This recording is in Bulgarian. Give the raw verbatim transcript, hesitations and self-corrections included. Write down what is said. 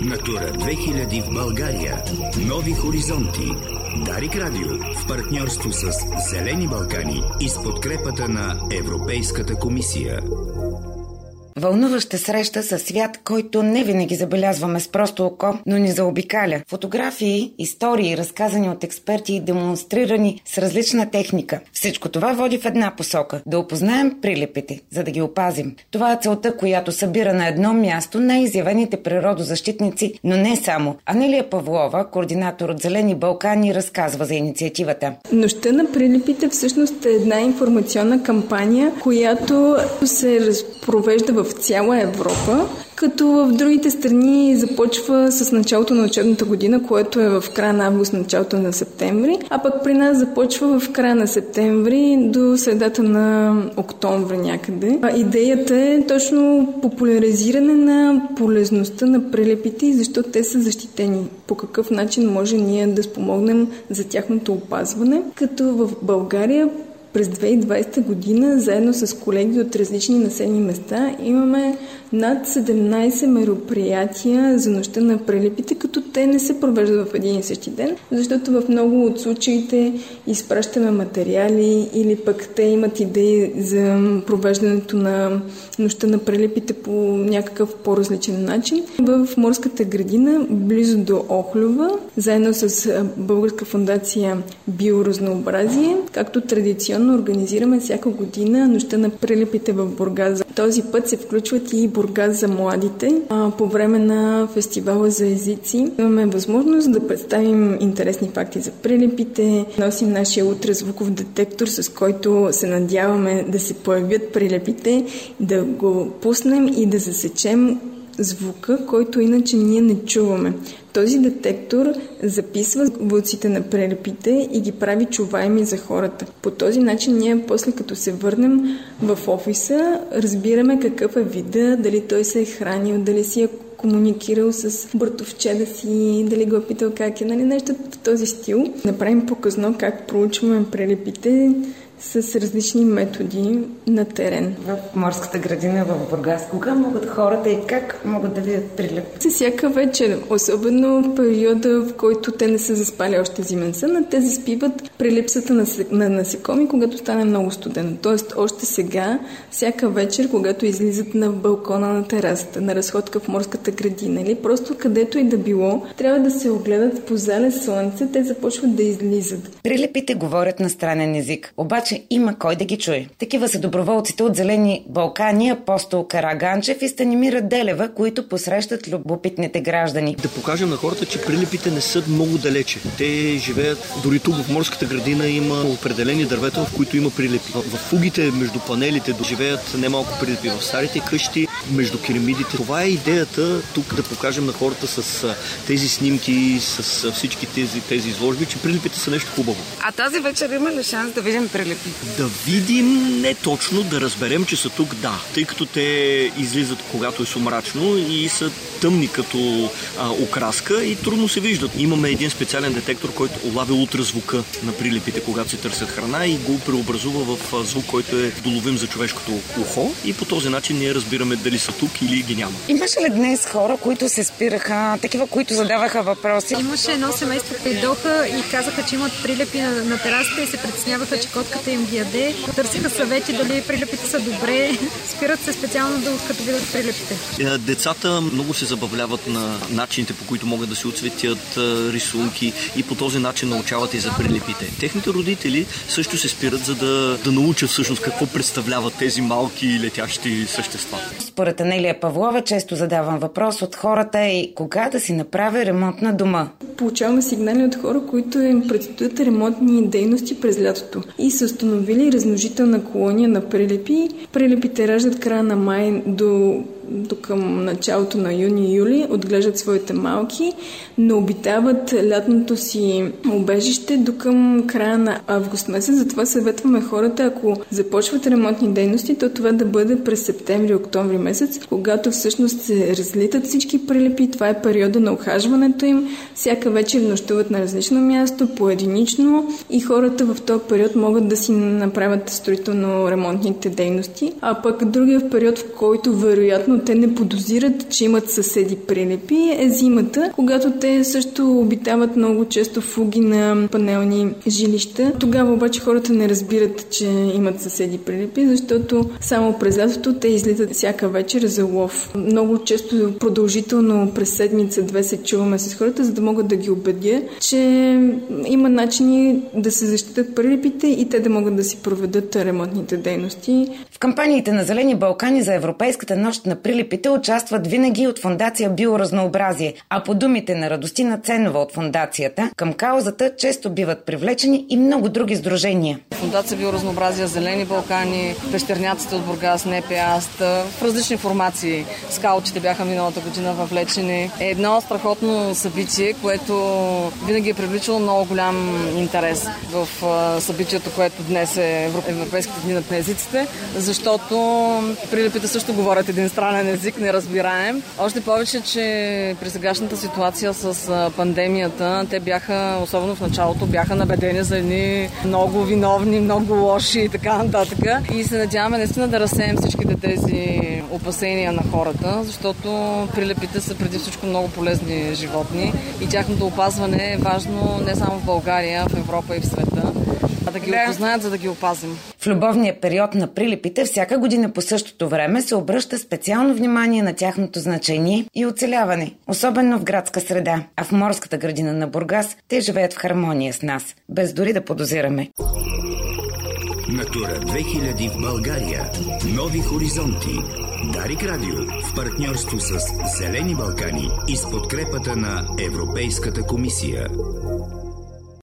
Натура две хиляди в България. Нови хоризонти. Дарик Радио в партньорство с Зелени Балкани и с подкрепата на Европейската комисия. Вълнуваща среща със свят, който не винаги забелязваме с просто око, но ни заобикаля. Фотографии, истории, разказани от експерти и демонстрирани с различна техника. Всичко това води в една посока – да опознаем прилепите, за да ги опазим. Това е целта, която събира на едно място най-изявените природозащитници, но не само. Анелия Павлова, координатор от Зелени Балкани, разказва за инициативата. Нощта на прилепите всъщност е една информационна кампания, която се провежда в цяла Европа, като в другите страни започва с началото на учебната година, което е в края на август, началото на септември, а пък при нас започва в края на септември до средата на октомври някъде. А идеята е точно популяризиране на полезността на прилепите и защо те са защитени. По какъв начин може ние да спомогнем за тяхното опазване, като в България през две хиляди и двадесета година, заедно с колеги от различни населени места, имаме над седемнадесет мероприятия за нощта на прилепите, като те не се провеждат в един и същи ден, защото в много от случаите изпращаме материали или пък те имат идеи за провеждането на нощта на прилепите по някакъв по-различен начин. В Морската градина, близо до Охлюва, заедно с Българска фондация Биоразнообразие, както традиционно организираме всяка година нощта на прилепите в Бургас. Този път се включват и Бургас за младите. А по време на фестивала за езици имаме възможност да представим интересни факти за прилепите. Носим нашия ултразвуков детектор, с който се надяваме да се появят прилепите, да го пуснем и да засечем звука, който иначе ние не чуваме. Този детектор записва звуците на прилепите и ги прави чуваеми за хората. По този начин ние после като се върнем в офиса, разбираме какъв е вида, дали той се е хранил, дали си е комуникирал с братовчеда си, дали го е питал как е, нали, нещо в този стил. Направим показно как проучваме прилепите с различни методи на терен. В Морската градина в Бургас, кога могат хората и как могат да видят прилепите? Всяка вечер, особено в периода, в който те не са заспали още зимен сън, а те заспиват при липсата на, на насекоми, когато стане много студено. Тоест, още сега, всяка вечер, когато излизат на балкона на терасата, на разходка в Морската градина или просто където и да било, трябва да се огледат по залез слънце, те започват да излизат. Прилепите говорят на странен език, обаче има кой да ги чуе. Такива са доброволците от Зелени Балкани, Апостол Караганчев и Станимира Делева, които посрещат любопитните граждани. Да покажем на хората, че прилепите не са много далече. Те живеят, дори тук в Морската градина има определени дървета, в които има прилепи. В фугите между панелите живеят немалко прилепи. В старите къщи, между керамидите. Това е идеята тук да покажем на хората с тези снимки, с всички тези, тези изложби, че прилепите са нещо хубаво. А тази вечер има ли шанс да видим прилепи? Да видим, не точно, да разберем, че са тук, да. Тъй като те излизат когато е сумрачно и са тъмни като а, окраска и трудно се виждат. Имаме един специален детектор, който улавя ултразвука на прилепите, когато се търсят храна и го преобразува в а, звук, който е доловим за човешкото ухо и по този начин ние разбираме дали са тук или ги няма. Имаше ли днес хора, които се спираха, такива, които задаваха въпроси? Имаше едно семейство, придоха и казаха, че имат прилепи на, на терасата и се притесняваха, че котката им ги яде. Търсиха съвети дали прилепите са добре. Спират се специално да като видят прилепите. Децата много се забавляват на начините, по които могат да се оцветят рисунки и по този начин научават и за прилепите. Техните родители също се спират, за да, да научат всъщност какво представляват тези малки летящи същества. Според Анелия Павлова често задавам въпрос от хората и кога да си направя ремонт на дома. Получаваме сигнали от хора, които им предстоят ремонтни дейности през лятото и са установили размножителна колония на прилепи. Прилепите раждат края на май до до към началото на юни-юли, отглеждат своите малки, но обитават лятното си убежище до към края на август месец. Затова съветваме хората, ако започват ремонтни дейности, то това да бъде през септември-октомври месец, когато всъщност се разлитат всички прилепи. Това е периода на ухажването им. Всяка вечер нощуват на различно място, поединично и хората в този период могат да си направят строително-ремонтните дейности. А пък другия период, в който вероятно те не подозират, че имат съседи прилепи, е зимата, когато те също обитават много често фуги на панелни жилища. Тогава обаче хората не разбират, че имат съседи прилепи, защото само през лятото те излизат всяка вечер за лов. Много често продължително през седмица-две се чуваме с хората, за да могат да ги убедя, че има начини да се защитят прилепите и те да могат да си проведат ремонтните дейности. В кампаниите на Зелени Балкани за Европейската нощ на прилепите участват винаги от фондация Биоразнообразие, а по думите на Радостина Ценова от фондацията, към каузата често биват привлечени и много други сдружения. Фондация Биоразнообразие, Зелени Балкани, пещерняците от Бургас, НПА, в различни формации. Скаутите бяха миналата година въвлечени. Е едно страхотно събитие, което винаги е привличало много голям интерес в събитието, което днес е Европейските дни на езиците, защото прилепите също говорят един странен език, не разбираем. Още повече, че при сегашната ситуация с пандемията, те бяха, особено в началото, бяха набедени за едни много виновни, много лоши и така нататък. И се надяваме наистина да разсеем всичките тези опасения на хората, защото прилепите са преди всичко много полезни животни и тяхното опазване е важно не само в България, в Европа и в света, а да ги опознаят, за да ги опазим. В любовния период на прилепите всяка година по същото време се обръща специално внимание на тяхното значение и оцеляване, особено в градска среда. А в морската градина на Бургас те живеят в хармония с нас, без дори да подозираме. Натура две хиляди в България. Нови хоризонти. Дарик Радио в партньорство с Зелени Балкани и с подкрепата на Европейската комисия.